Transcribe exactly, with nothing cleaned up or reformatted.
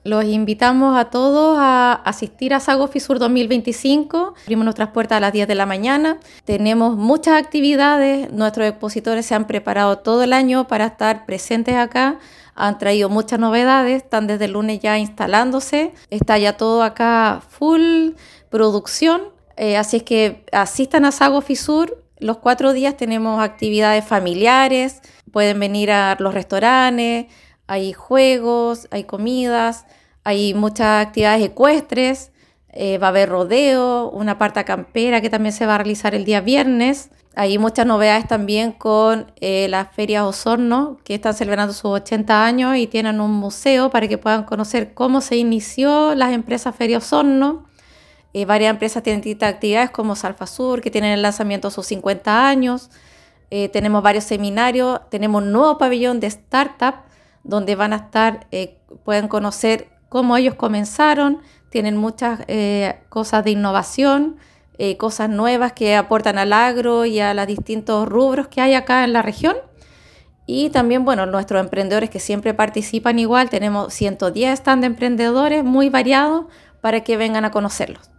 Los invitamos a todos a asistir a Sago Fisur dos mil veinticinco. Abrimos nuestras puertas a las diez de la mañana. Tenemos muchas actividades. Nuestros expositores se han preparado todo el año para estar presentes acá. Han traído muchas novedades. Están desde el lunes ya instalándose. Está ya todo acá full producción. Eh, así es que asistan a Sago Fisur. Los cuatro días tenemos actividades familiares. Pueden venir a los restaurantes. Hay juegos, hay comidas, hay muchas actividades ecuestres, eh, va a haber rodeo, una parta campera que también se va a realizar el día viernes. Hay muchas novedades también con eh, las ferias Osorno, que están celebrando sus ochenta años y tienen un museo para que puedan conocer cómo se inició las empresas Feria Osorno. Eh, varias empresas tienen distintas actividades como Salfasur, que tienen el lanzamiento de sus cincuenta años. Eh, tenemos varios seminarios, tenemos un nuevo pabellón de startup, donde van a estar, eh, pueden conocer cómo ellos comenzaron, tienen muchas eh, cosas de innovación, eh, cosas nuevas que aportan al agro y a los distintos rubros que hay acá en la región. Y también, bueno, nuestros emprendedores que siempre participan igual, tenemos ciento diez stands de emprendedores muy variados para que vengan a conocerlos.